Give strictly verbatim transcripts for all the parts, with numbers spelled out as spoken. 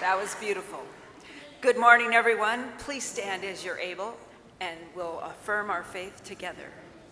That was beautiful. Good morning, everyone. Please stand as you're able, and we'll affirm our faith together.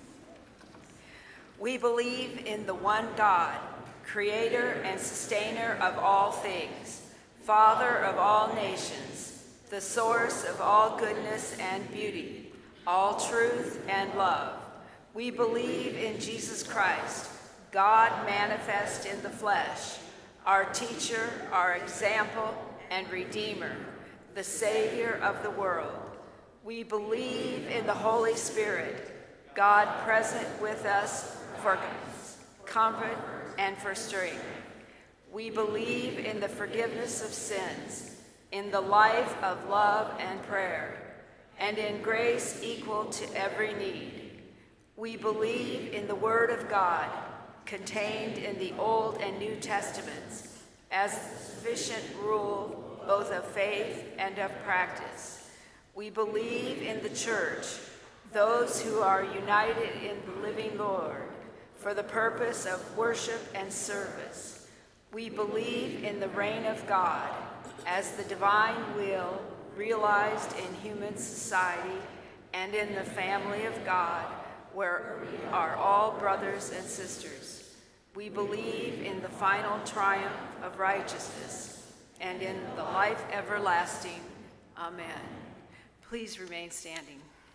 We believe in the one God, creator and sustainer of all things, Father of all nations, the source of all goodness and beauty, all truth and love. We believe in Jesus Christ, God manifest in the flesh, our teacher, our example, and Redeemer, the Savior of the world. We believe in the Holy Spirit, God present with us for comfort and for strength. We believe in the forgiveness of sins, in the life of love and prayer, and in grace equal to every need. We believe in the Word of God, contained in the Old and New Testaments, as sufficient rule both of faith and of practice. We believe in the church, those who are united in the living Lord, for the purpose of worship and service. We believe in the reign of God as the divine will realized in human society and in the family of God, where we are all brothers and sisters. We believe in the final triumph of righteousness and in the life everlasting. Amen. Please remain standing.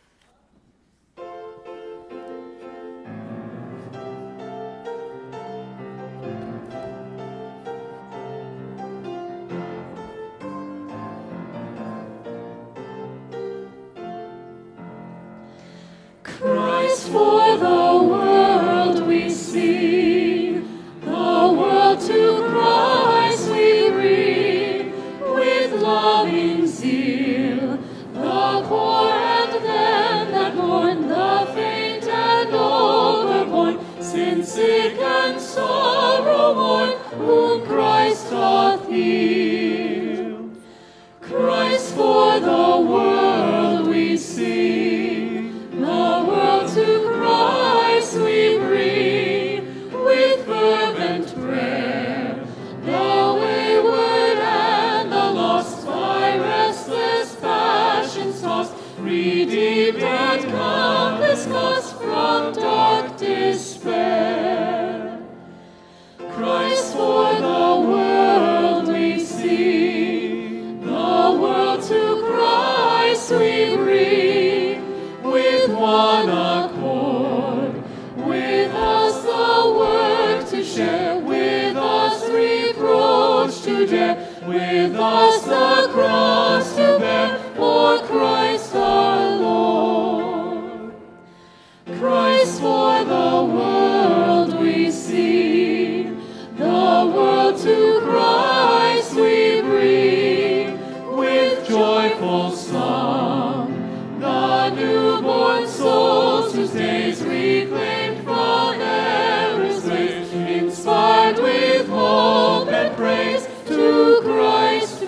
Christ for the world we sing, the world to Christ we bring, with loving zeal, the poor and them that mourn, the faint and overborne, sin sick and sorrow worn, whom Christ doth heal. Christ for the world we sing, the world to Christ we bring, with fervent prayer, the wayward and the lost, by restless passions tossed, redeemed at countless cost from dark despair. Christ for the world we sing, the world to Christ we bring, with one accord, with us the work to share, with us reproach to dare, with us the cross to bear, for Christ our Lord. Christ for the world we sing, the world to Christ we bring, with joyful song, the newborn souls whose days reclaimed from error's ways, inspired with hope and praise, to Christ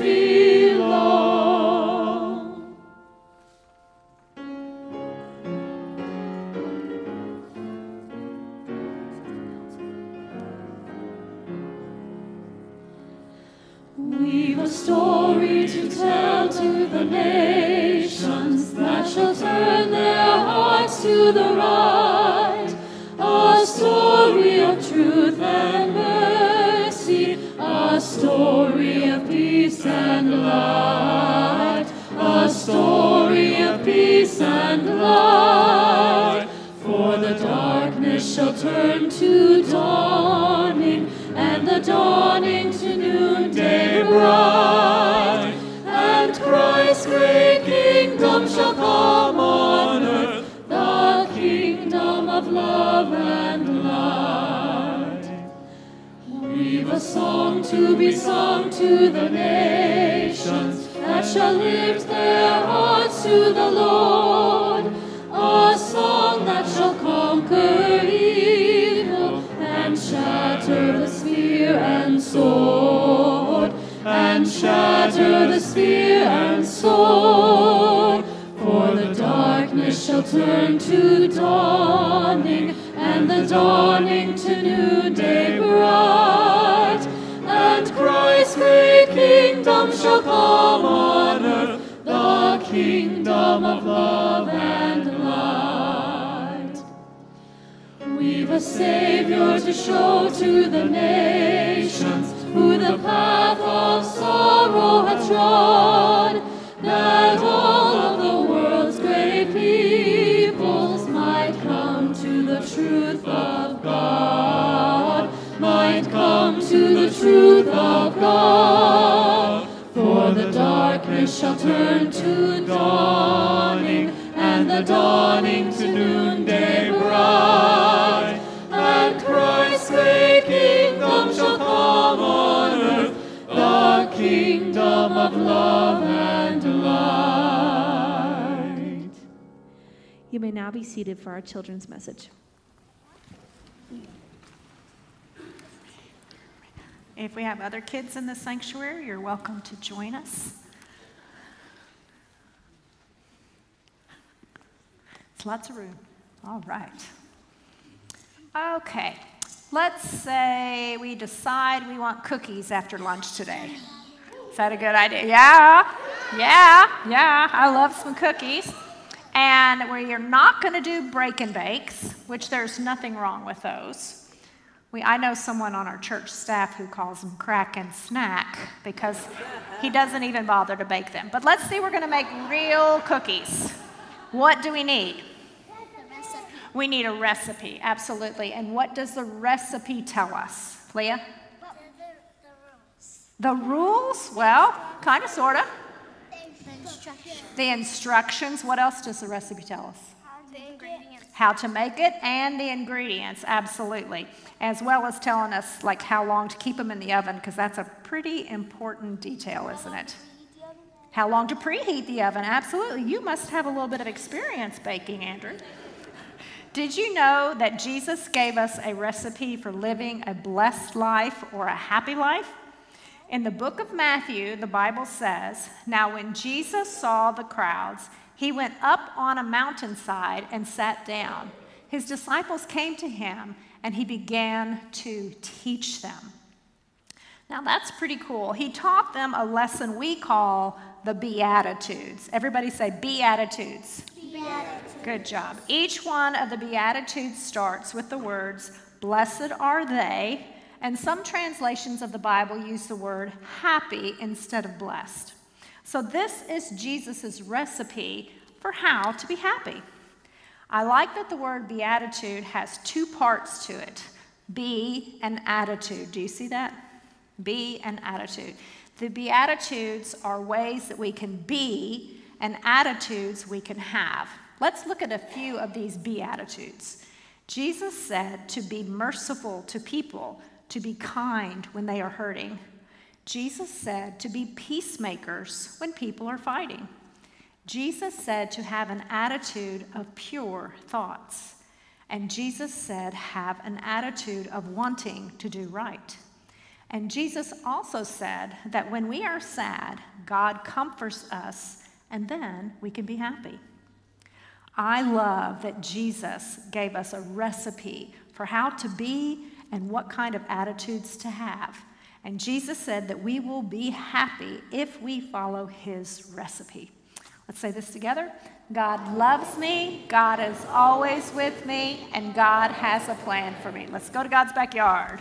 belong. We've a story to tell to the nations that shall turn their hearts to the right, a story of truth and mercy, a story of peace and light, a story of peace and light. For the darkness shall turn to dawning, and the dawning to noonday bright, and Christ's great kingdom shall come on earth, the kingdom of love and light. We've a song to be sung to the nations, that shall lift their hearts to the Lord, a song that shall conquer evil and shatter the spear and sword, and shatter the spear and sword. For the darkness shall turn to dawning, and the dawning to noonday bright, and Christ's great kingdom shall come on earth, the kingdom of love and light. We've a Savior to show to the nations, who the path of sorrow hath trod, that all of the world's great peoples might come to the truth of God, might come to the truth of God. For the darkness shall turn to dawning, and the dawning to noonday bright, and Christ's great kingdom shall come on earth, the kingdom of love and light. You may now be seated for our children's message. If we have other kids in the sanctuary, you're welcome to join us. It's lots of room. All right. Okay. Let's say we decide we want cookies after lunch today. Is that a good idea? Yeah. Yeah. Yeah. I love some cookies. And we are not going to do break and bakes, which there's nothing wrong with those. We, I know someone on our church staff who calls them crack and snack because he doesn't even bother to bake them. But let's say we're going to make real cookies. What do we need? We need a recipe, absolutely. And what does the recipe tell us? Leah? The, the, the rules. The rules? Well, kind of, sort of. The instructions. The instructions. What else does the recipe tell us? The ingredients. How to make it and the ingredients, absolutely. As well as telling us like how long to keep them in the oven, because that's a pretty important detail, isn't it? How long to preheat the oven, absolutely. You must have a little bit of experience baking, Andrew. Did you know that Jesus gave us a recipe for living a blessed life or a happy life? In the book of Matthew, the Bible says, "Now when Jesus saw the crowds, he went up on a mountainside and sat down. His disciples came to him, and he began to teach them." Now that's pretty cool. He taught them a lesson we call the Beatitudes. Everybody say Beatitudes. Beatitudes. Good job. Each one of the Beatitudes starts with the words, "Blessed are they," and some translations of the Bible use the word happy instead of blessed. So this is Jesus' recipe for how to be happy. I like that the word beatitude has two parts to it, be and attitude. Do you see that? Be and attitude. The Beatitudes are ways that we can be and attitudes we can have. Let's look at a few of these Beatitudes. Jesus said to be merciful to people, to be kind when they are hurting. Jesus said to be peacemakers when people are fighting. Jesus said to have an attitude of pure thoughts. And Jesus said have an attitude of wanting to do right. And Jesus also said that when we are sad, God comforts us, and then we can be happy. I love that Jesus gave us a recipe for how to be and what kind of attitudes to have. And Jesus said that we will be happy if we follow his recipe. Let's say this together. God loves me, God is always with me, and God has a plan for me. Let's go to God's backyard.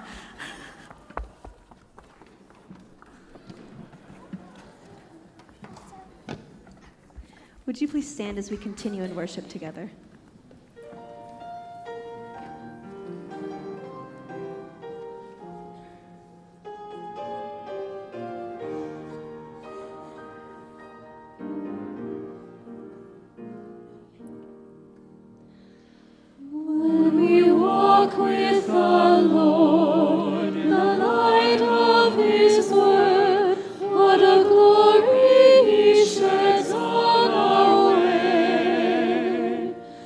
Would you please stand as we continue in worship together? When we walk with the Lord in the light of his word, what a glory he sheds on our way.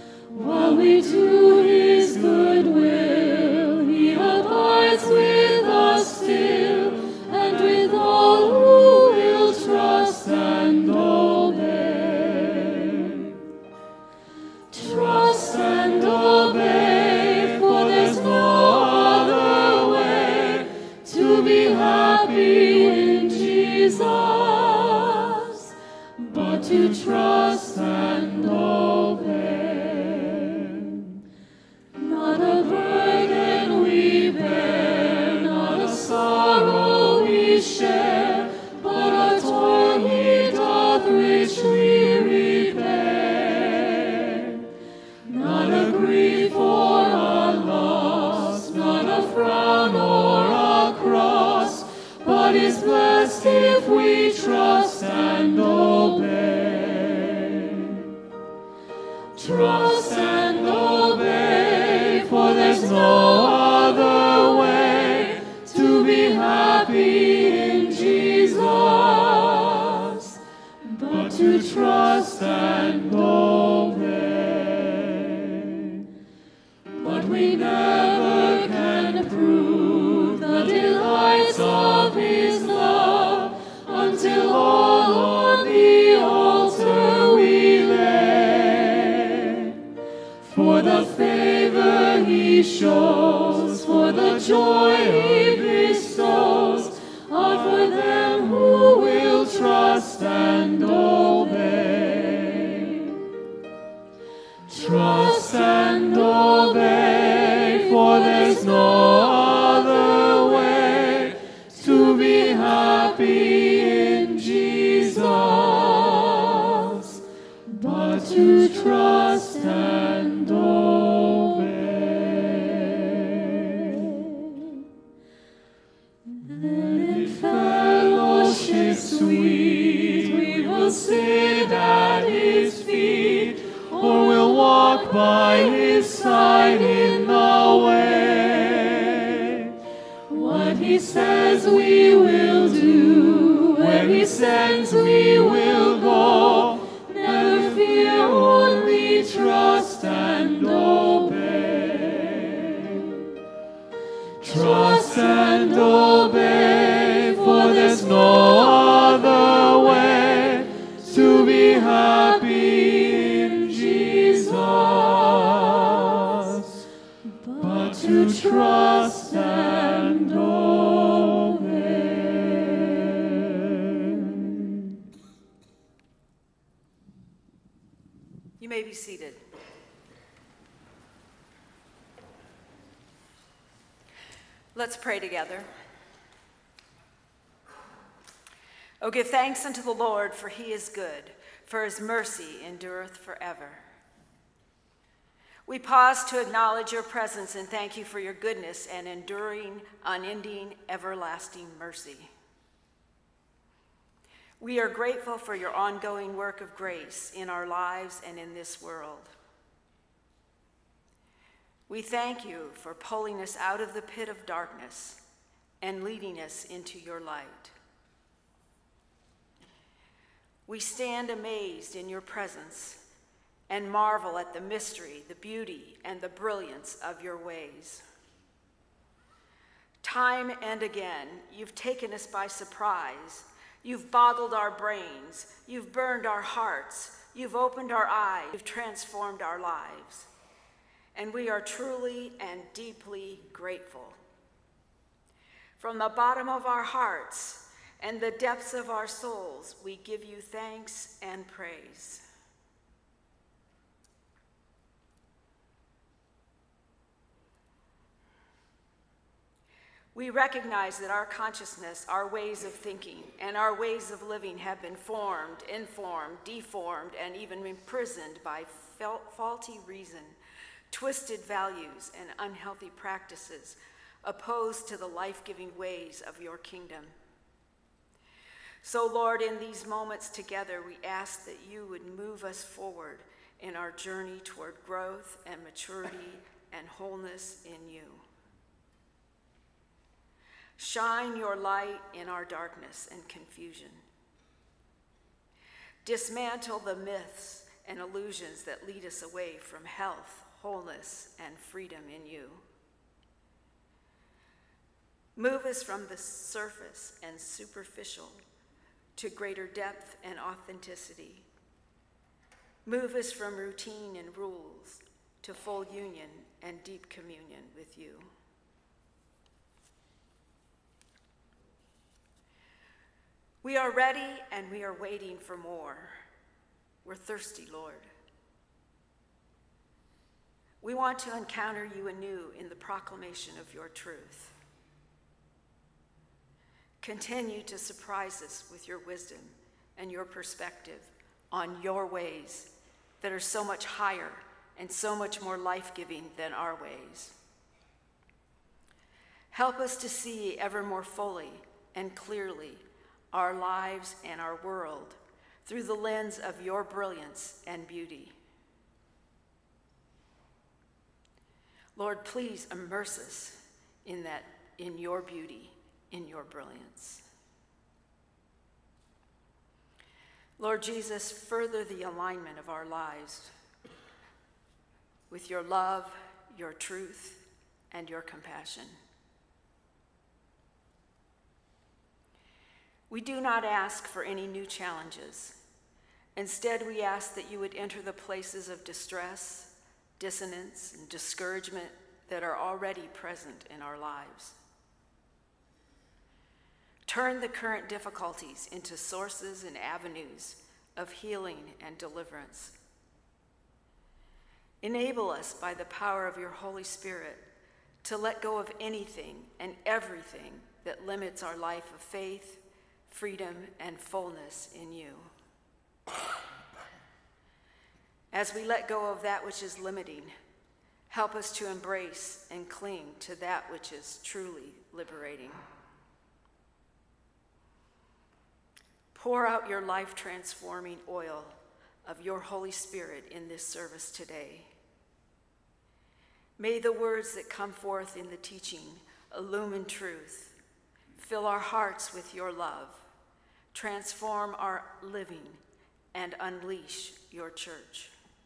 blessed if we trust and obey. Trust and obey, for there's no other way to be happy in Jesus but to trust and obey. But we never can prove the delights of His love until all on the altar we lay. For the favor He shows, for the joy He bestows, are for them who will trust and obey. Trust and obey, for there's no other way to be happy in Jesus but to trust and obey. Then in fellowship sweet we will sit at His feet, or we'll walk by His side in the way. What He says we will do, where He sends we will go. Never fear, only trust and obey. Trust and obey, for there's no other way to be happy in Jesus but to trust and obey. You may be seated. Let's pray together. Oh, give thanks unto the Lord, for He is good, for His mercy endureth forever. We pause to acknowledge your presence and thank you for your goodness and enduring, unending, everlasting mercy. We are grateful for your ongoing work of grace in our lives and in this world. We thank you for pulling us out of the pit of darkness and leading us into your light. We stand amazed in your presence and marvel at the mystery, the beauty, and the brilliance of your ways. Time and again, you've taken us by surprise. You've boggled our brains. You've burned our hearts. You've opened our eyes. You've transformed our lives. And we are truly and deeply grateful. From the bottom of our hearts and the depths of our souls, we give you thanks and praise. We recognize that our consciousness, our ways of thinking, and our ways of living have been formed, informed, deformed, and even imprisoned by faulty reason, twisted values, and unhealthy practices opposed to the life-giving ways of your kingdom. So, Lord, in these moments together, we ask that you would move us forward in our journey toward growth and maturity and wholeness in you. Shine your light in our darkness and confusion. Dismantle the myths and illusions that lead us away from health, wholeness, and freedom in you. Move us from the surface and superficial to greater depth and authenticity. Move us from routine and rules to full union and deep communion with you. We are ready and we are waiting for more. We're thirsty, Lord. We want to encounter you anew in the proclamation of your truth. Continue to surprise us with your wisdom and your perspective on your ways that are so much higher and so much more life-giving than our ways. Help us to see ever more fully and clearly our lives, and our world through the lens of your brilliance and beauty. Lord, please immerse us in that, in your beauty, in your brilliance. Lord Jesus, further the alignment of our lives with your love, your truth, and your compassion. We do not ask for any new challenges. Instead, we ask that you would enter the places of distress, dissonance, and discouragement that are already present in our lives. Turn the current difficulties into sources and avenues of healing and deliverance. Enable us by the power of your Holy Spirit to let go of anything and everything that limits our life of faith, freedom, and fullness in you. As we let go of that which is limiting, help us to embrace and cling to that which is truly liberating. Pour out your life-transforming oil of your Holy Spirit in this service today. May the words that come forth in the teaching illumine truth, fill our hearts with your love, transform our living, and unleash your church.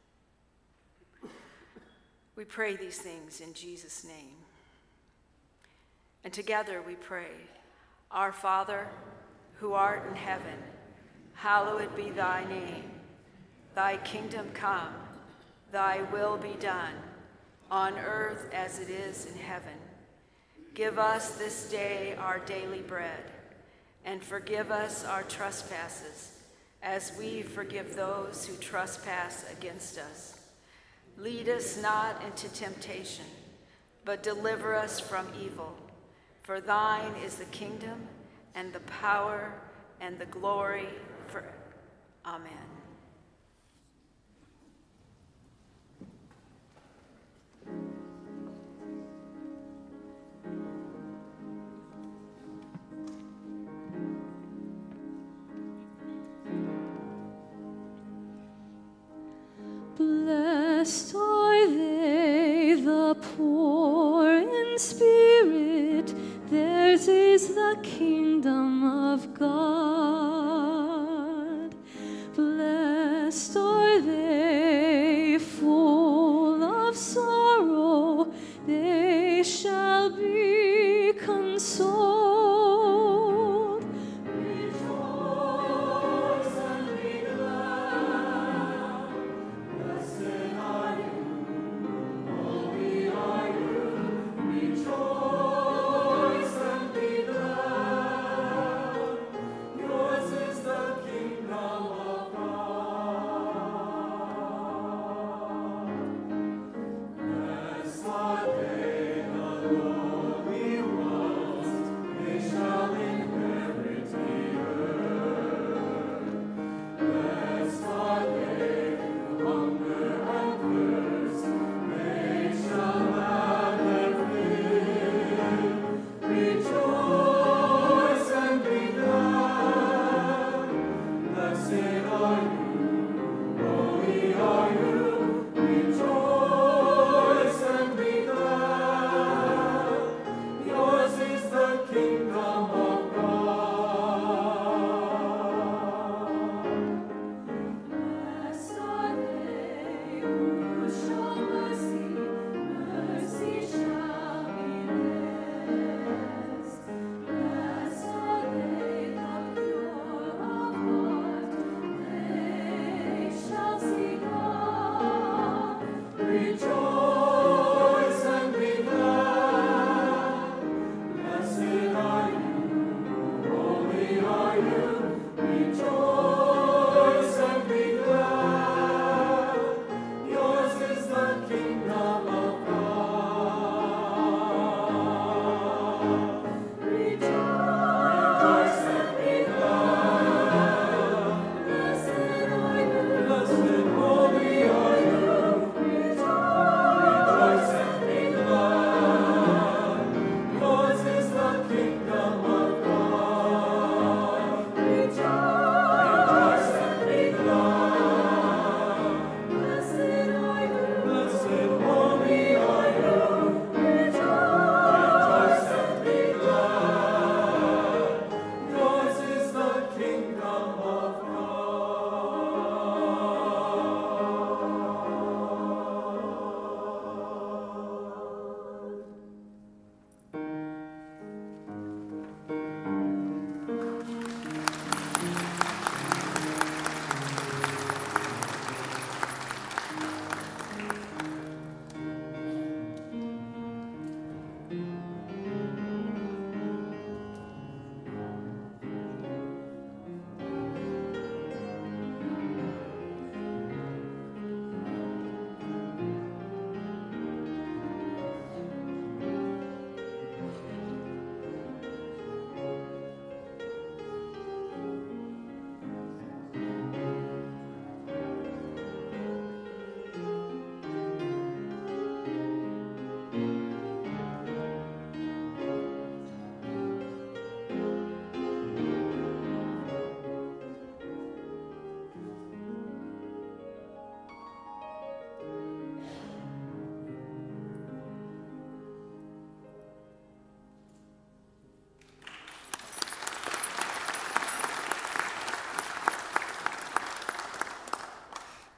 We pray these things in Jesus' name. And together we pray, Our Father, who art in heaven, hallowed be thy name. Thy kingdom come, thy will be done, on earth as it is in heaven. Give us this day our daily bread, and forgive us our trespasses, as we forgive those who trespass against us. Lead us not into temptation, but deliver us from evil. For thine is the kingdom, and the power, and the glory for. Amen. Blessed are they, the poor in spirit, theirs is the kingdom of God. Blessed are they, full of sorrow, they shall be consoled. Rejoice and be glad. Blessed are you, holy are you. Rejoice and be glad.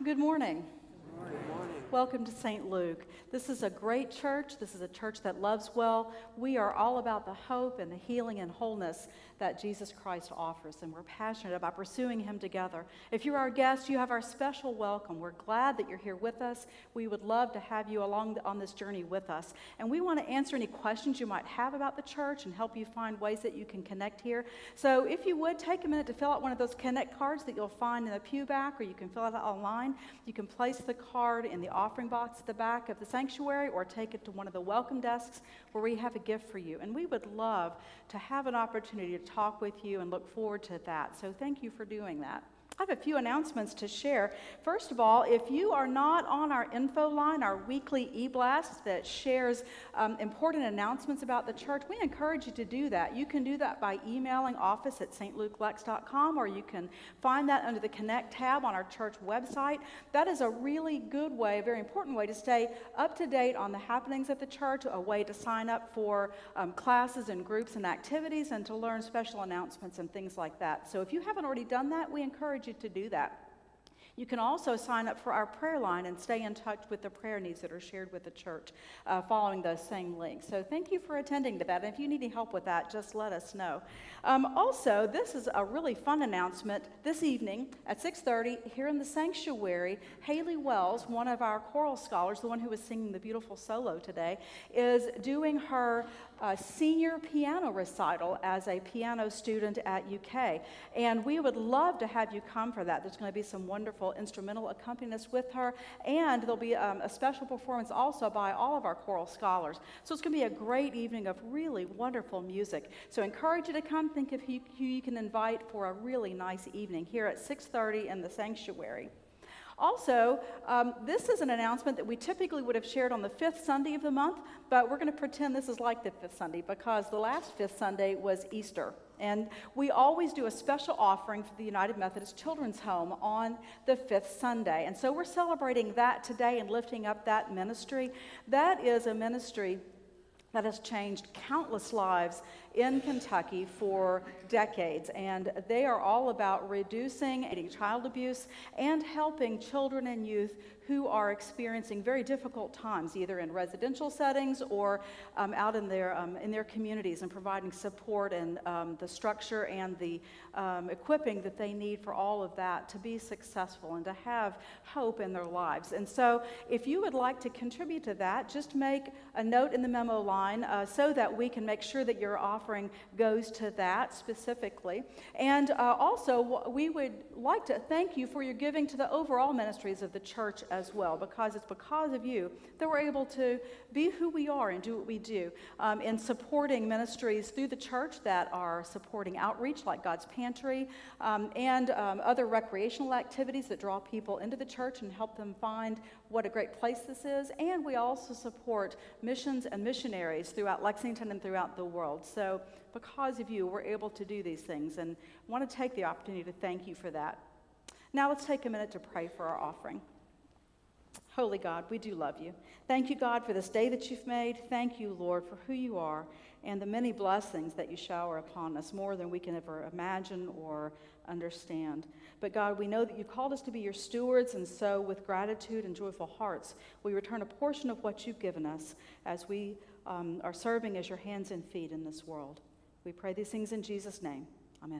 Good morning. Good morning. Welcome to Saint Luke. This is a great church. This is a church that loves well. We are all about the hope and the healing and wholeness that Jesus Christ offers, and we're passionate about pursuing him together. If you're our guest, you have our special welcome. We're glad that you're here with us. We would love to have you along the, on this journey with us. And we want to answer any questions you might have about the church and help you find ways that you can connect here. So if you would, take a minute to fill out one of those Connect cards that you'll find in the pew back, or you can fill it out online. You can place the card in the offering box at the back of the sanctuary, or take it to one of the welcome desks where we have a gift for you. And we would love to have an opportunity to talk with you and look forward to that. So thank you for doing that. I have a few announcements to share. First of all, if you are not on our info line, our weekly e-blast that shares um, important announcements about the church, we encourage you to do that. You can do that by emailing office at s t luke lex dot com, or you can find that under the Connect tab on our church website. That is a really good way, a very important way to stay up to date on the happenings at the church, a way to sign up for um, classes and groups and activities, and to learn special announcements and things like that. So if you haven't already done that, we encourage you to do that. You can also sign up for our prayer line and stay in touch with the prayer needs that are shared with the church uh, following those same links. So thank you for attending to that. And if you need any help with that, just let us know. Um, also, this is a really fun announcement. This evening at six thirty here in the sanctuary, Haley Wells, one of our choral scholars, the one who was singing the beautiful solo today, is doing her uh, senior piano recital as a piano student at U K. And we would love to have you come for that. There's going to be some wonderful instrumental accompanist with her, and there'll be um, a special performance also by all of our choral scholars. So it's going to be a great evening of really wonderful music. So I encourage you to come. Think of who, who you can invite for a really nice evening here at six thirty in the sanctuary. Also, um, this is an announcement that we typically would have shared on the fifth Sunday of the month, but we're going to pretend this is like the fifth Sunday because the last fifth Sunday was Easter. And we always do a special offering for the United Methodist Children's Home on the fifth Sunday. And so we're celebrating that today and lifting up that ministry. That is a ministry that has changed countless lives in Kentucky for decades, and they are all about reducing child abuse and helping children and youth who are experiencing very difficult times, either in residential settings or um, out in their um, in their communities, and providing support and um, the structure and the um, equipping that they need for all of that to be successful and to have hope in their lives. And so, if you would like to contribute to that, just make a note in the memo line uh, so that we can make sure that your offering goes to that specifically. And uh, also, we would like to thank you for your giving to the overall ministries of the church as well, because it's because of you that we're able to be who we are and do what we do um, in supporting ministries through the church that are supporting outreach like God's Pantry um, and um, other recreational activities that draw people into the church and help them find what a great place this is. And we also support missions and missionaries throughout Lexington and throughout the world. So because of you, we're able to do these things, and I want to take the opportunity to thank you for that. Now let's take a minute to pray for our offering. Holy God, we do love you. Thank you, God, for this day that you've made. Thank you, Lord, for who you are and the many blessings that you shower upon us, more than we can ever imagine or understand. But God, we know that you called us to be your stewards, and so with gratitude and joyful hearts, we return a portion of what you've given us as we um, are serving as your hands and feet in this world. We pray these things in Jesus' name. Amen.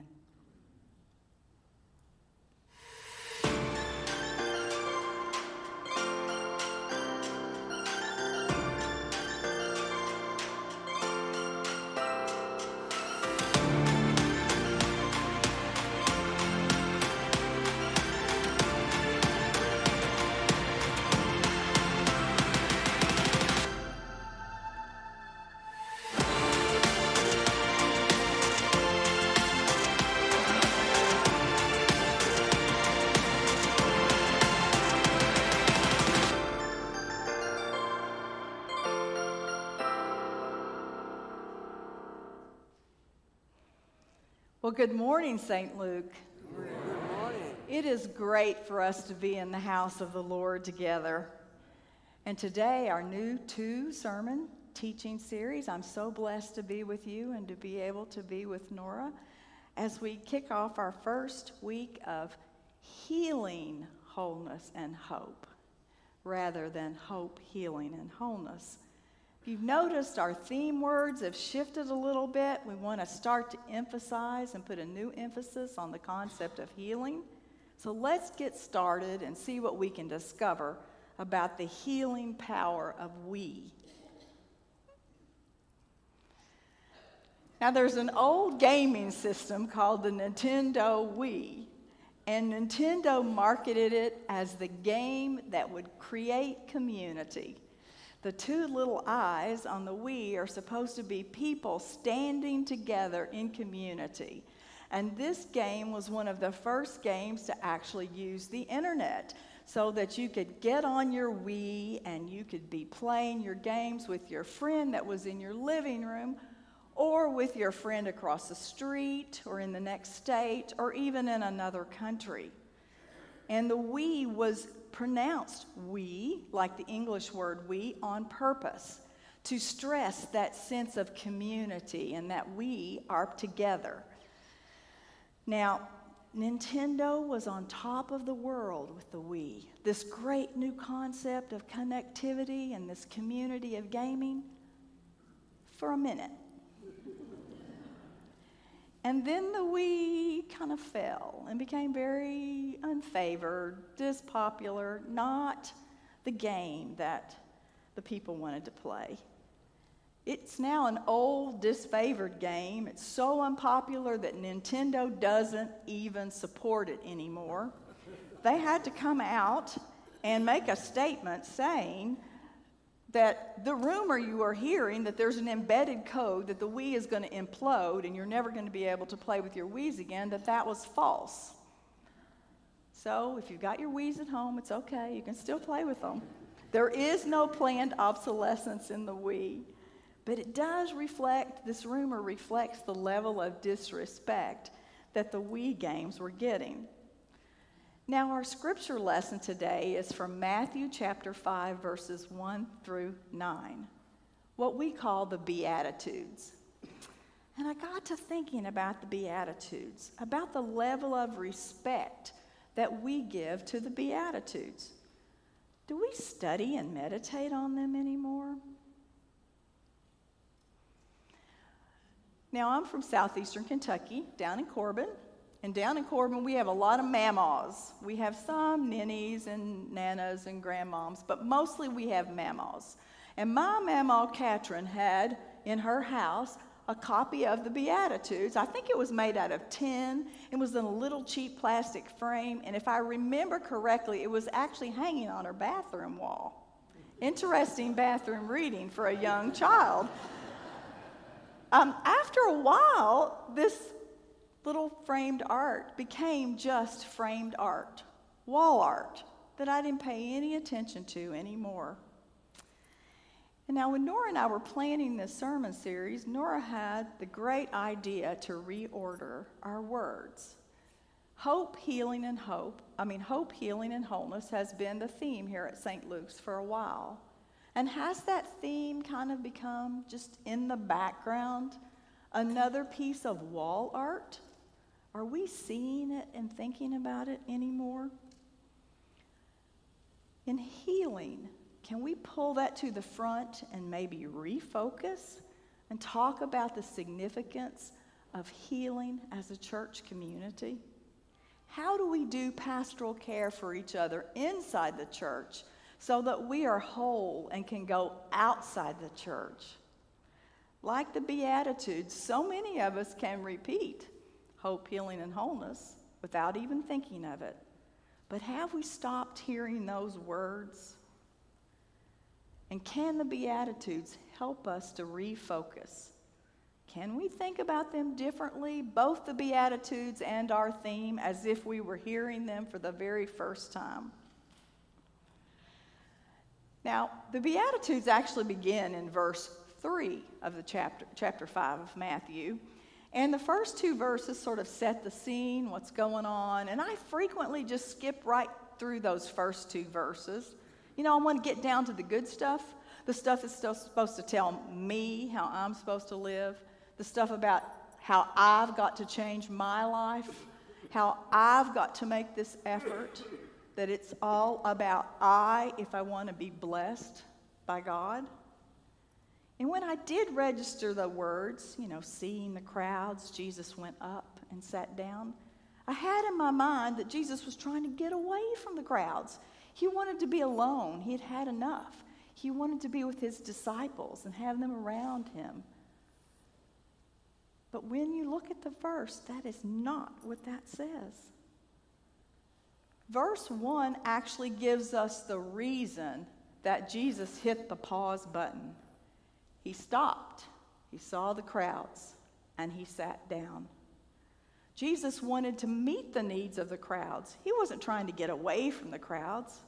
Well, good morning, Saint Luke. Good morning. It is great for us to be in the house of the Lord together. And today, our new two-sermon teaching series, I'm so blessed to be with you and to be able to be with Nora as we kick off our first week of healing wholeness, and hope, rather than hope, healing, and wholeness. If you've noticed, our theme words have shifted a little bit. We want to start to emphasize and put a new emphasis on the concept of healing. So let's get started and see what we can discover about the healing power of we. Now, there's an old gaming system called the Nintendo Wii, and Nintendo marketed it as the game that would create community. The two little eyes on the Wii are supposed to be people standing together in community. And this game was one of the first games to actually use the internet, so that you could get on your Wii and you could be playing your games with your friend that was in your living room, or with your friend across the street, or in the next state, or even in another country. And the Wii was pronounced we, like the English word we, on purpose, to stress that sense of community and that we are together. Now, Nintendo was on top of the world with the Wii. This great new concept of connectivity and this community of gaming for a minute. And then the Wii kind of fell and became very unfavored, dispopular, not the game that the people wanted to play. It's now an old, disfavored game. It's so unpopular that Nintendo doesn't even support it anymore. They had to come out and make a statement saying that the rumor you are hearing that there's an embedded code that the Wii is going to implode and you're never going to be able to play with your Wiis again, that that was false. So if you've got your Wiis at home, it's okay. You can still play with them. There is no planned obsolescence in the Wii, but it does reflect, this rumor reflects the level of disrespect that the Wii games were getting. Now, our scripture lesson today is from Matthew chapter five, verses one through nine, what we call the Beatitudes. And I got to thinking about the Beatitudes, about the level of respect that we give to the Beatitudes. Do we study and meditate on them anymore? Now, I'm from southeastern Kentucky, down in Corbin. And down in Corbin, we have a lot of mammas. We have some ninnies and nanas and grandmoms, but mostly we have mammas. And my mama, Katrin, had in her house a copy of the Beatitudes. I think it was made out of tin. It was in a little cheap plastic frame. And if I remember correctly, it was actually hanging on her bathroom wall. Interesting bathroom reading for a young child. Um, after a while, this little framed art became just framed art, wall art, that I didn't pay any attention to anymore. And now when Nora and I were planning this sermon series, Nora had the great idea to reorder our words. Hope, healing, and hope, I mean hope, healing, and wholeness has been the theme here at Saint Luke's for a while. And has that theme kind of become just in the background, another piece of wall art? Are we seeing it and thinking about it anymore? In healing, can we pull that to the front and maybe refocus and talk about the significance of healing as a church community? How do we do pastoral care for each other inside the church so that we are whole and can go outside the church? Like the Beatitudes, so many of us can repeat hope, healing, and wholeness without even thinking of it. But have we stopped hearing those words? And can the Beatitudes help us to refocus? Can we think about them differently, both the Beatitudes and our theme, as if we were hearing them for the very first time? Now, the Beatitudes actually begin in verse three of the chapter, chapter five of Matthew. And the first two verses sort of set the scene, what's going on. And I frequently just skip right through those first two verses. You know, I want to get down to the good stuff, the stuff that's still supposed to tell me how I'm supposed to live, the stuff about how I've got to change my life, how I've got to make this effort. that it's all about I if I want to be blessed by God. And when I did register the words, you know, seeing the crowds, Jesus went up and sat down, I had in my mind that Jesus was trying to get away from the crowds. He wanted to be alone. He had had enough. He wanted to be with his disciples and have them around him. But when you look at the verse, that is not what that says. Verse one actually gives us the reason that Jesus hit the pause button. He stopped, he saw the crowds, and he sat down. Jesus wanted to meet the needs of the crowds. He wasn't trying to get away from the crowds.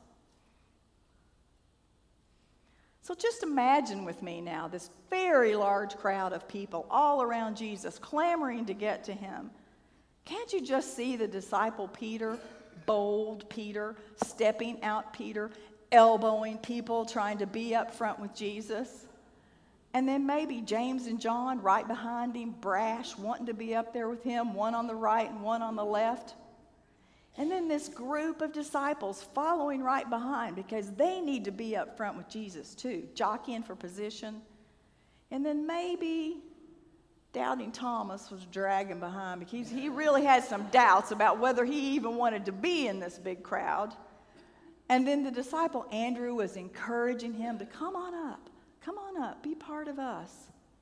So just imagine with me now this very large crowd of people all around Jesus clamoring to get to him. Can't you just see the disciple Peter, bold Peter, stepping out Peter, elbowing people, trying to be up front with Jesus? And then maybe James and John right behind him, brash, wanting to be up there with him, one on the right and one on the left. And then this group of disciples following right behind because they need to be up front with Jesus too, jockeying for position. And then maybe doubting Thomas was dragging behind because he really had some doubts about whether he even wanted to be in this big crowd. And then the disciple Andrew was encouraging him to come on up. Come on up, be part of us.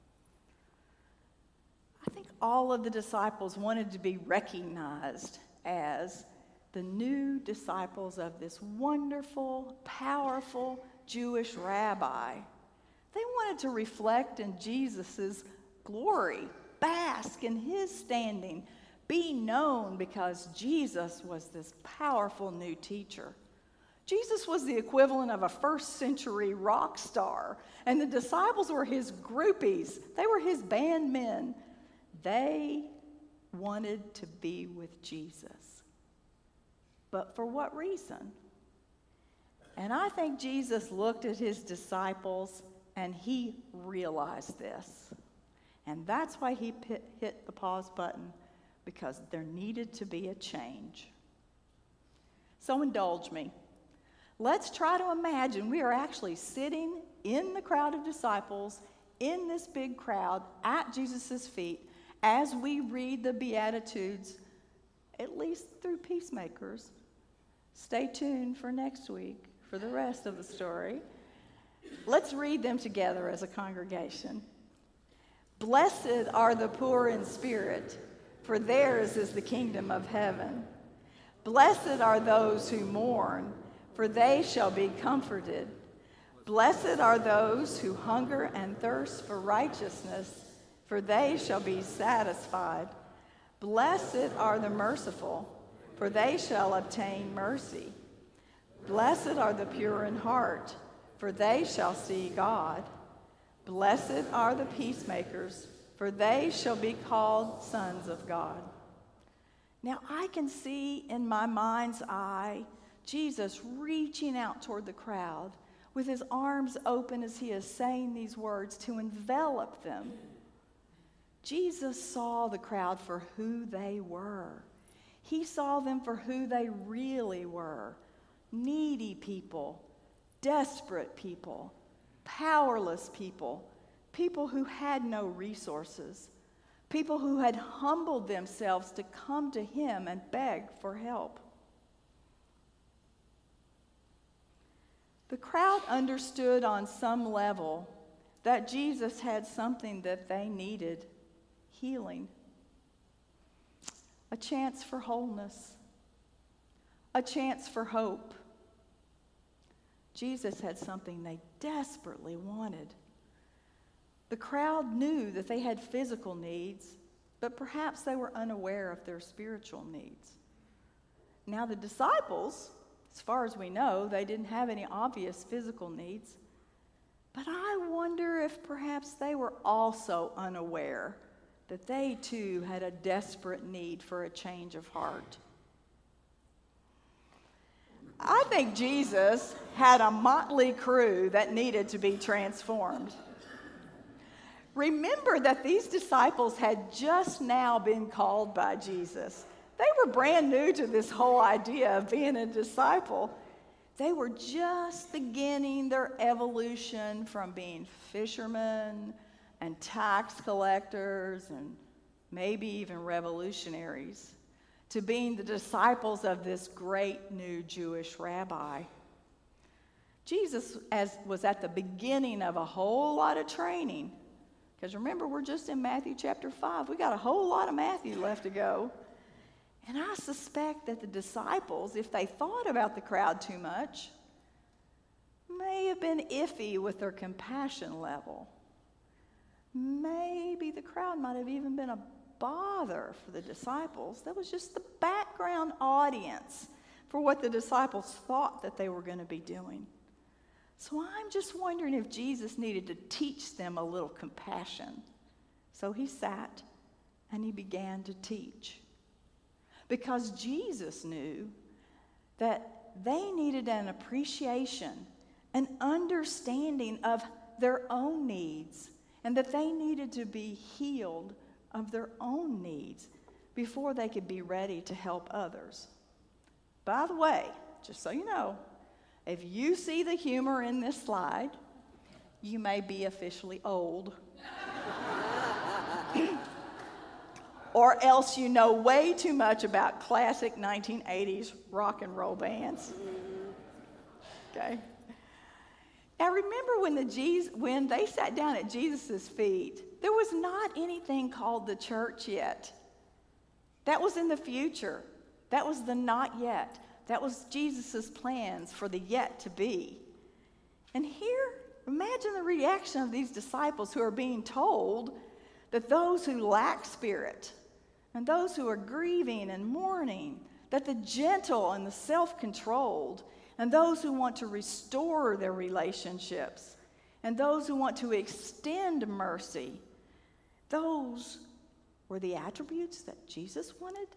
I think all of the disciples wanted to be recognized as the new disciples of this wonderful, powerful Jewish rabbi. They wanted to reflect in Jesus' glory, bask in his standing, be known because Jesus was this powerful new teacher. Jesus was the equivalent of a first century rock star, and the disciples were his groupies. They were his band men. They wanted to be with Jesus. But for what reason? And I think Jesus looked at his disciples and he realized this. And that's why he hit, hit the pause button, because there needed to be a change. So indulge me. Let's try to imagine we are actually sitting in the crowd of disciples, in this big crowd, at Jesus' feet, as we read the Beatitudes, at least through peacemakers. Stay tuned for next week for the rest of the story. Let's read them together as a congregation. Blessed are the poor in spirit, for theirs is the kingdom of heaven. Blessed are those who mourn, for they shall be comforted. Blessed are those who hunger and thirst for righteousness, for they shall be satisfied. Blessed are the merciful, for they shall obtain mercy. Blessed are the pure in heart, for they shall see God. Blessed are the peacemakers, for they shall be called sons of God. Now I can see in my mind's eye Jesus reaching out toward the crowd with his arms open as he is saying these words to envelop them. Jesus saw the crowd for who they were. He saw them for who they really were. Needy people, desperate people, powerless people, people who had no resources, people who had humbled themselves to come to him and beg for help. The crowd understood on some level that Jesus had something that they needed: healing, a chance for wholeness, a chance for hope. Jesus had something they desperately wanted. The crowd knew that they had physical needs, but perhaps they were unaware of their spiritual needs. Now the disciples, as far as we know, they didn't have any obvious physical needs. But I wonder if perhaps they were also unaware that they too had a desperate need for a change of heart. I think Jesus had a motley crew that needed to be transformed. Remember that these disciples had just now been called by Jesus. They were brand new to this whole idea of being a disciple. They were just beginning their evolution from being fishermen and tax collectors and maybe even revolutionaries to being the disciples of this great new Jewish rabbi. Jesus as, was at the beginning of a whole lot of training. Because remember, we're just in Matthew chapter five. We got a whole lot of Matthew left to go. And I suspect that the disciples, if they thought about the crowd too much, may have been iffy with their compassion level. Maybe the crowd might have even been a bother for the disciples. That was just the background audience for what the disciples thought that they were going to be doing. So I'm just wondering if Jesus needed to teach them a little compassion. So he sat and he began to teach. Because Jesus knew that they needed an appreciation, an understanding of their own needs, and that they needed to be healed of their own needs before they could be ready to help others. By the way, just so you know, if you see the humor in this slide, you may be officially old. Or else you know way too much about classic nineteen eighties rock and roll bands. Okay? Now remember when, the Jesus, when they sat down at Jesus' feet, there was not anything called the church yet. That was in the future. That was the not yet. That was Jesus' plans for the yet to be. And here, imagine the reaction of these disciples who are being told that those who lack spirit and those who are grieving and mourning, that the gentle and the self-controlled, and those who want to restore their relationships, and those who want to extend mercy, those were the attributes that Jesus wanted?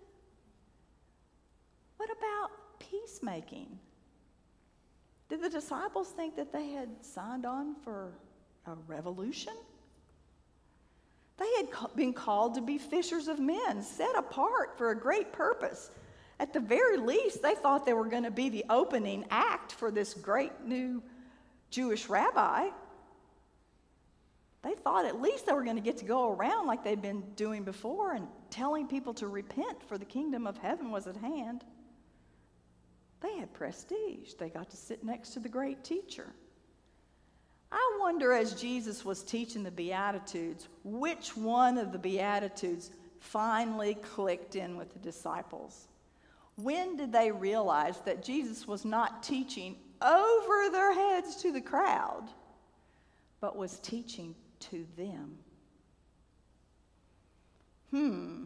What about peacemaking? Did the disciples think that they had signed on for a revolution? They had been called to be fishers of men, set apart for a great purpose. At the very least, they thought they were going to be the opening act for this great new Jewish rabbi. They thought at least they were going to get to go around like they'd been doing before and telling people to repent, for the kingdom of heaven was at hand. They had prestige. They got to sit next to the great teacher. I wonder, as Jesus was teaching the Beatitudes, which one of the Beatitudes finally clicked in with the disciples? When did they realize that Jesus was not teaching over their heads to the crowd, but was teaching to them? Hmm.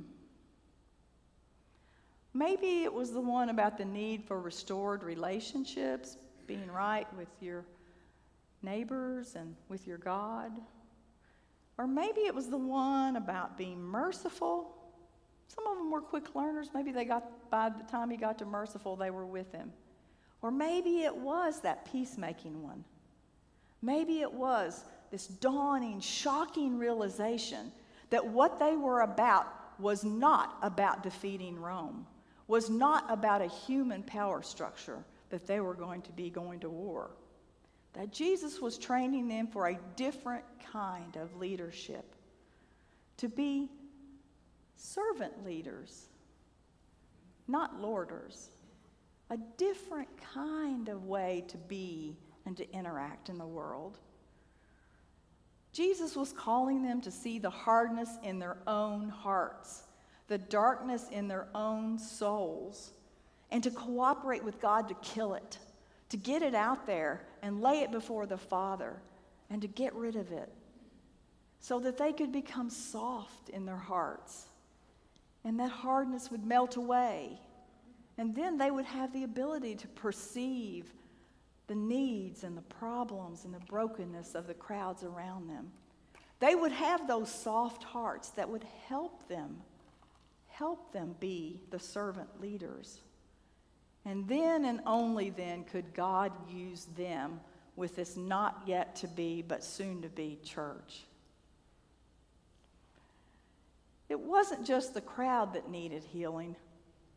Maybe it was the one about the need for restored relationships, being right with your neighbors and with your God. Or maybe it was the one about being merciful. Some of them were quick learners. Maybe they got, by the time he got to merciful, they were with him. Or maybe it was that peacemaking one. Maybe it was this dawning, shocking realization that what they were about was not about defeating Rome, was not about a human power structure that they were going to be going to war. That Jesus was training them for a different kind of leadership, to be servant leaders, not lorders. A different kind of way to be and to interact in the world. Jesus was calling them to see the hardness in their own hearts, the darkness in their own souls, and to cooperate with God to kill it, to get it out there and lay it before the Father, and to get rid of it, so that they could become soft in their hearts, and that hardness would melt away, and then they would have the ability to perceive the needs and the problems and the brokenness of the crowds around them. They would have those soft hearts that would help them, help them be the servant leaders. And then and only then could God use them with this not yet to be but soon to be church. It wasn't just the crowd that needed healing.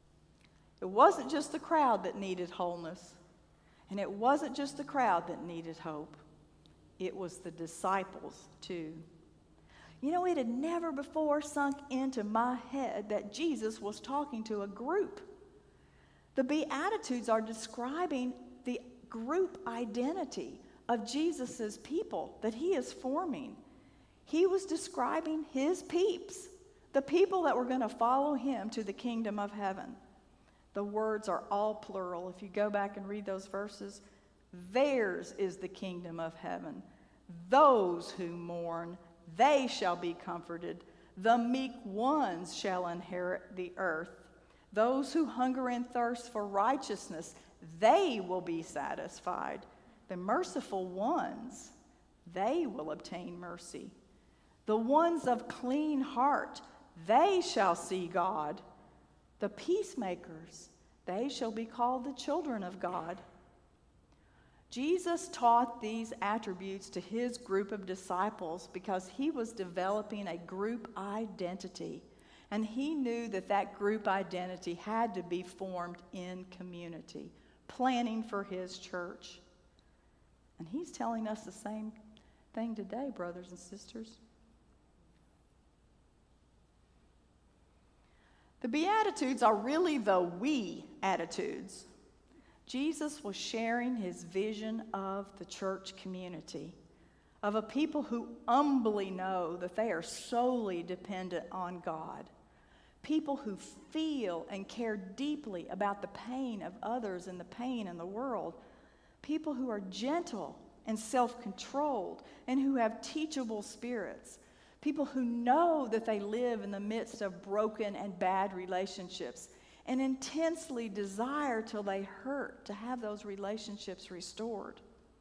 It wasn't just the crowd that needed wholeness, and it wasn't just the crowd that needed hope. It was the disciples, too. You know, it had never before sunk into my head that Jesus was talking to a group. The Beatitudes are describing the group identity of Jesus' people that he is forming. He was describing his peeps, the people that were going to follow him to the kingdom of heaven. The words are all plural. If you go back and read those verses, theirs is the kingdom of heaven. Those who mourn, they shall be comforted. The meek ones shall inherit the earth. Those who hunger and thirst for righteousness, they will be satisfied. The merciful ones, they will obtain mercy. The ones of clean heart, they shall see God. The peacemakers, they shall be called the children of God. Jesus taught these attributes to his group of disciples because he was developing a group identity. And he knew that that group identity had to be formed in community, planning for his church. And he's telling us the same thing today, brothers and sisters. The Beatitudes are really the we attitudes. Jesus was sharing his vision of the church community, of a people who humbly know that they are solely dependent on God, people who feel and care deeply about the pain of others and the pain in the world, people who are gentle and self-controlled and who have teachable spirits, people who know that they live in the midst of broken and bad relationships and intensely desire till they hurt to have those relationships restored.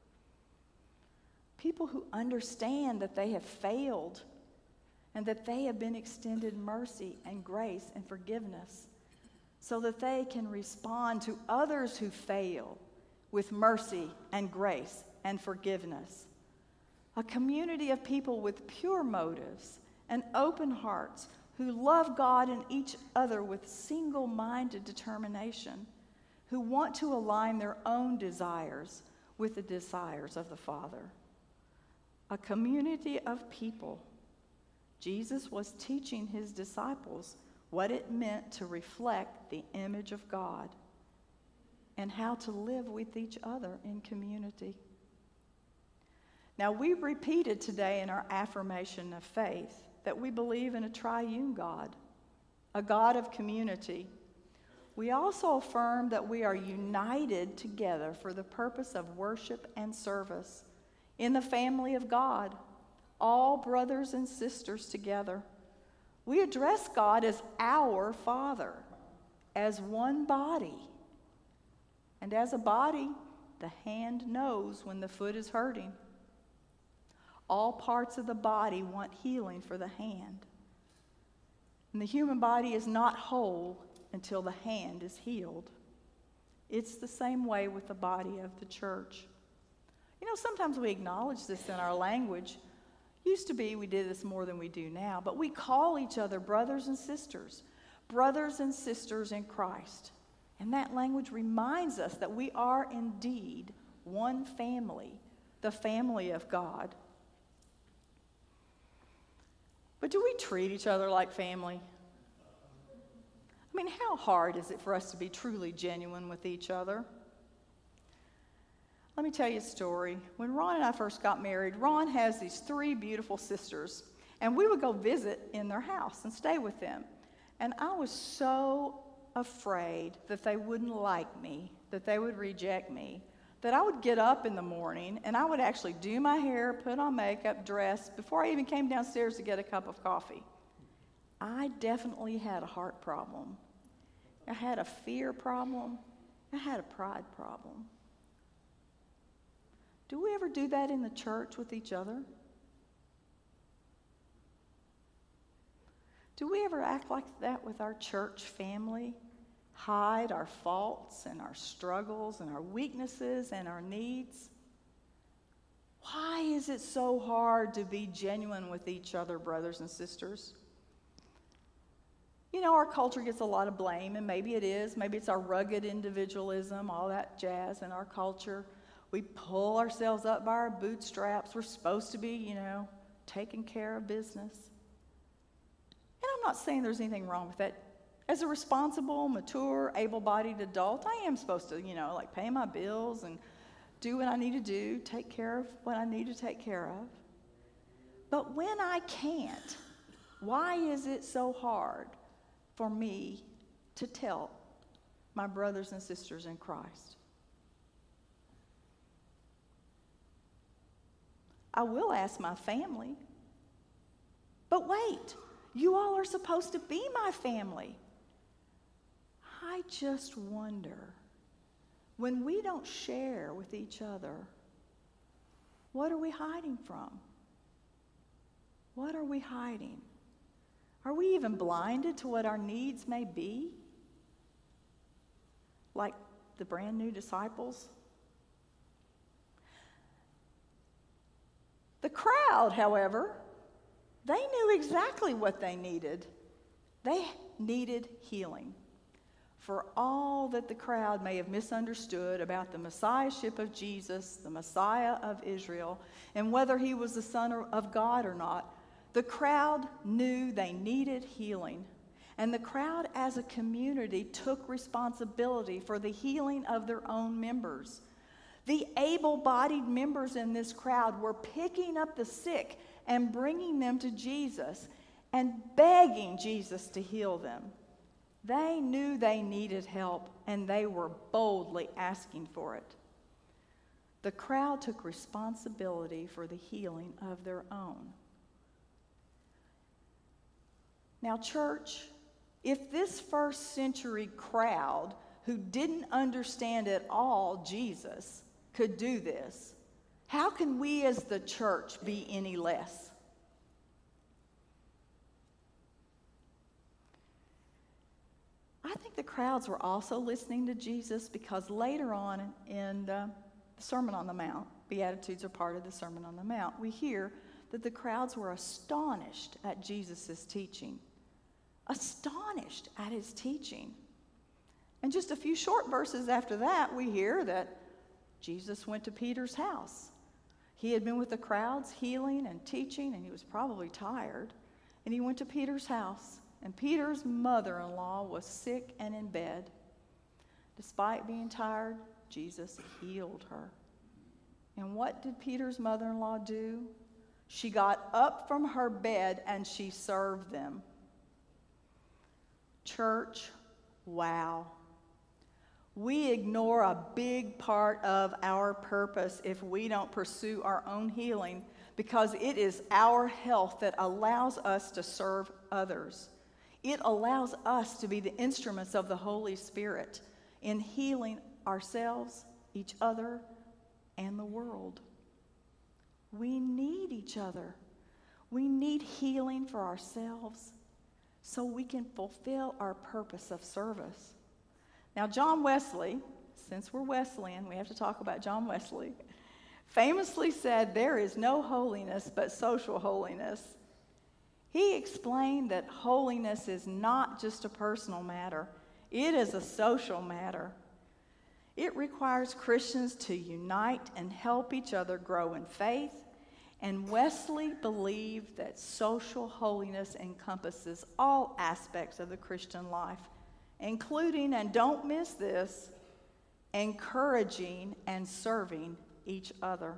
People who understand that they have failed and that they have been extended mercy and grace and forgiveness so that they can respond to others who fail with mercy and grace and forgiveness. A community of people with pure motives and open hearts who love God and each other with single-minded determination, who want to align their own desires with the desires of the Father. A community of people. Jesus was teaching his disciples what it meant to reflect the image of God and how to live with each other in community. Now, we repeated today in our affirmation of faith that we believe in a triune God, a God of community. We also affirm that we are united together for the purpose of worship and service in the family of God, all brothers and sisters together. We address God as our Father, as one body. And as a body, the hand knows when the foot is hurting. All parts of the body want healing for the hand. And the human body is not whole until the hand is healed. It's the same way with the body of the church. You know, sometimes we acknowledge this in our language. Used to be we did this more than we do now, but we call each other brothers and sisters, brothers and sisters in Christ. And that language reminds us that we are indeed one family, the family of God. But do we treat each other like family? I mean, how hard is it for us to be truly genuine with each other? Let me tell you a story. When Ron and I first got married, Ron has these three beautiful sisters, and we would go visit in their house and stay with them. And I was so afraid that they wouldn't like me, that they would reject me, that I would get up in the morning and I would actually do my hair, put on makeup, dress, before I even came downstairs to get a cup of coffee. I definitely had a heart problem. I had a fear problem. I had a pride problem. Do we ever do that in the church with each other? Do we ever act like that with our church family? Hide our faults and our struggles and our weaknesses and our needs? Why is it so hard to be genuine with each other, brothers and sisters? You know, our culture gets a lot of blame, and maybe it is. Maybe it's our rugged individualism, all that jazz in our culture. We pull ourselves up by our bootstraps. We're supposed to be, you know, taking care of business. And I'm not saying there's anything wrong with that. As a responsible, mature, able-bodied adult, I am supposed to, you know, like pay my bills and do what I need to do, take care of what I need to take care of. But when I can't, why is it so hard for me to tell my brothers and sisters in Christ? I will ask my family. But wait, you all are supposed to be my family. I just wonder, when we don't share with each other, what are we hiding from? What are we hiding? Are we even blinded to what our needs may be? Like the brand new disciples? The crowd, however, they knew exactly what they needed. They needed healing. For all that the crowd may have misunderstood about the messiahship of Jesus, the Messiah of Israel, and whether he was the Son of God or not, the crowd knew they needed healing. And the crowd as a community took responsibility for the healing of their own members. The able-bodied members in this crowd were picking up the sick and bringing them to Jesus and begging Jesus to heal them. They knew they needed help, and they were boldly asking for it. The crowd took responsibility for the healing of their own. Now, church, if this first century crowd who didn't understand at all Jesus could do this, how can we as the church be any less? I think the crowds were also listening to Jesus because later on in the Sermon on the Mount, Beatitudes are part of the Sermon on the Mount, we hear that the crowds were astonished at Jesus' teaching. Astonished at his teaching. And just a few short verses after that, we hear that Jesus went to Peter's house. He had been with the crowds healing and teaching, and he was probably tired. And he went to Peter's house. And Peter's mother-in-law was sick and in bed. Despite being tired, Jesus healed her. And what did Peter's mother-in-law do? She got up from her bed and she served them. Church, wow. We ignore a big part of our purpose if we don't pursue our own healing, because it is our health that allows us to serve others. It allows us to be the instruments of the Holy Spirit in healing ourselves, each other, and the world. We need each other. We need healing for ourselves so we can fulfill our purpose of service. Now, John Wesley, since we're Wesleyan, we have to talk about John Wesley, famously said, "There is no holiness but social holiness." He explained that holiness is not just a personal matter. It is a social matter. It requires Christians to unite and help each other grow in faith. And Wesley believed that social holiness encompasses all aspects of the Christian life, including, and don't miss this, encouraging and serving each other.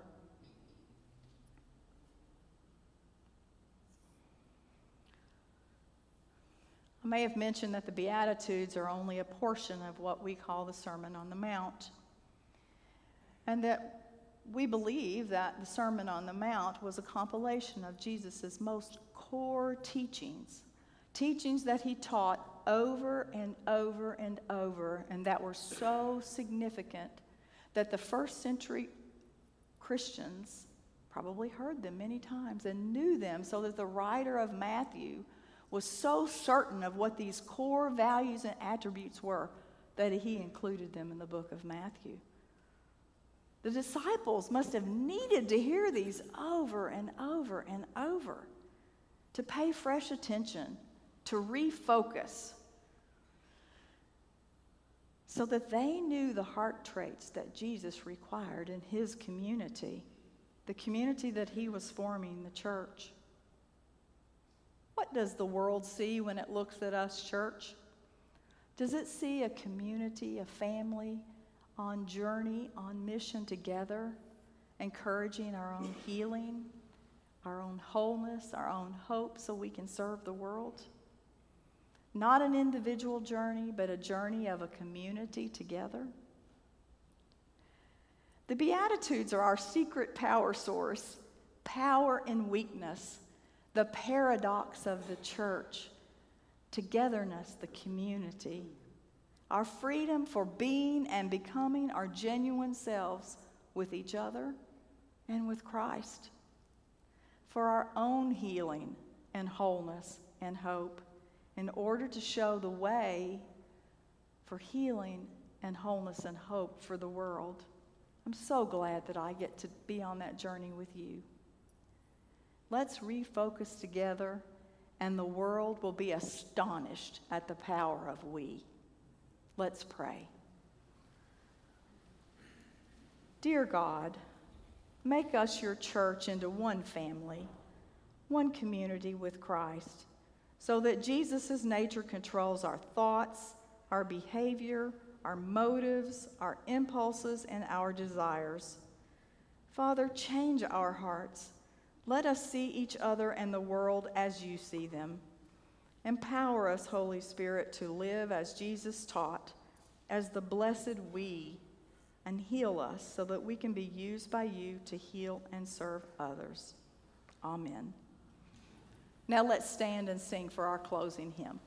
I may have mentioned that the Beatitudes are only a portion of what we call the Sermon on the Mount, and that we believe that the Sermon on the Mount was a compilation of Jesus' most core teachings, teachings that he taught over and over and over, and that were so significant that the first century Christians probably heard them many times and knew them, so that the writer of Matthew was so certain of what these core values and attributes were that he included them in the book of Matthew. The disciples must have needed to hear these over and over and over to pay fresh attention to refocus so that they knew the heart traits that Jesus required in his community, the community that he was forming, the church. What does the world see when it looks at us, church? Does it see a community, a family on journey, on mission together, encouraging our own healing, our own wholeness, our own hope so we can serve the world? Not an individual journey, but a journey of a community together. The Beatitudes are our secret power source, power in weakness, the paradox of the church, togetherness, the community, our freedom for being and becoming our genuine selves with each other and with Christ, for our own healing and wholeness and hope, in order to show the way for healing and wholeness and hope for the world. I'm so glad that I get to be on that journey with you. Let's refocus together, and the world will be astonished at the power of we. Let's pray. Dear God, make us your church into one family, one community with Christ, so that Jesus' nature controls our thoughts, our behavior, our motives, our impulses, and our desires. Father, change our hearts. Let us see each other and the world as you see them. Empower us, Holy Spirit, to live as Jesus taught, as the blessed we, and heal us so that we can be used by you to heal and serve others. Amen. Now let's stand and sing for our closing hymn.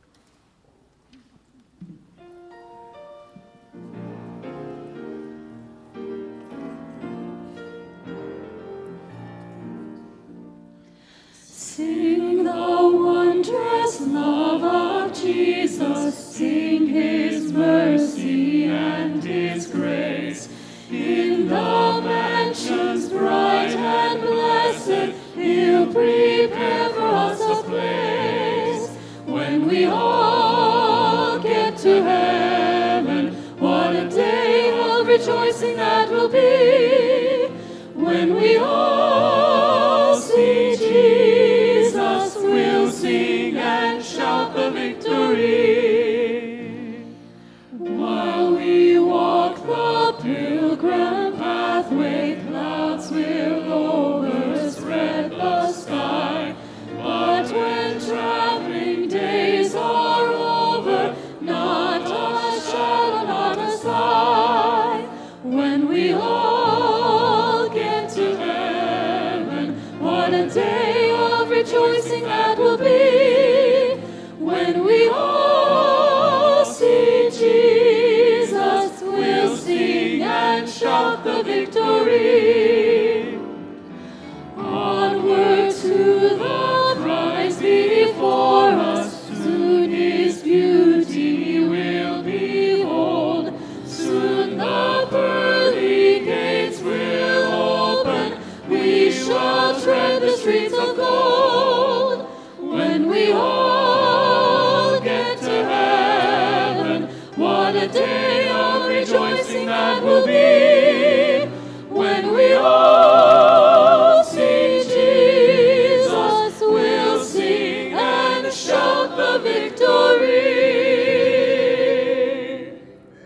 Sing the wondrous love of Jesus, sing his mercy and his grace. In the mansions bright and blessed, he'll prepare for us a place. When we all get to heaven, what a day of rejoicing that will be. When we all see Jesus, we'll sing and shout the victory. While we walk the pilgrim pathway, clouds will overspread the sky. But when traveling days are over, not a shadow, not a sigh. When we all get to heaven, what a day of rejoicing that will be. When we all see Jesus, we'll sing and shout the victory. Onward to the prize before us, soon his beauty we'll behold. Soon the pearly gates will open, we shall tread the streets of gold. When we all get to heaven, what a day of rejoicing that will be. When we all see Jesus, we'll sing and shout the victory.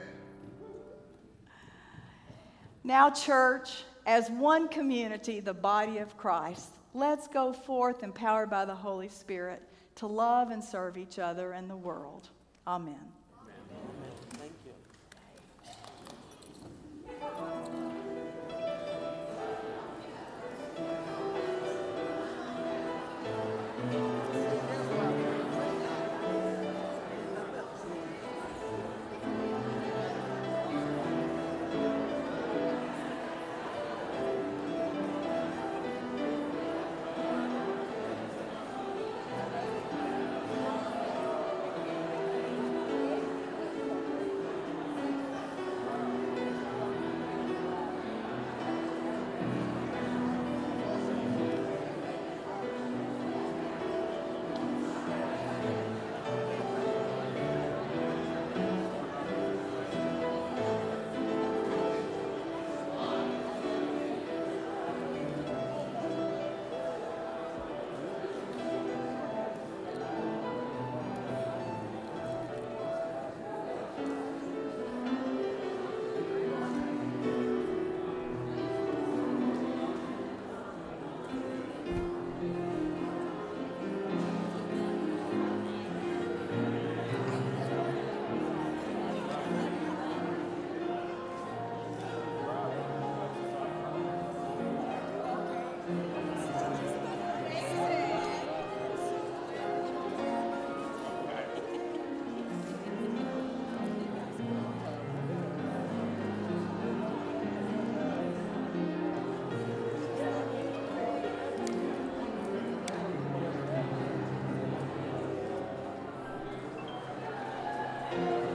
Now, church, as one community, the body of Christ, let's go forth empowered by the Holy Spirit to love and serve each other and the world. Amen. Amen. Thank you. Amen.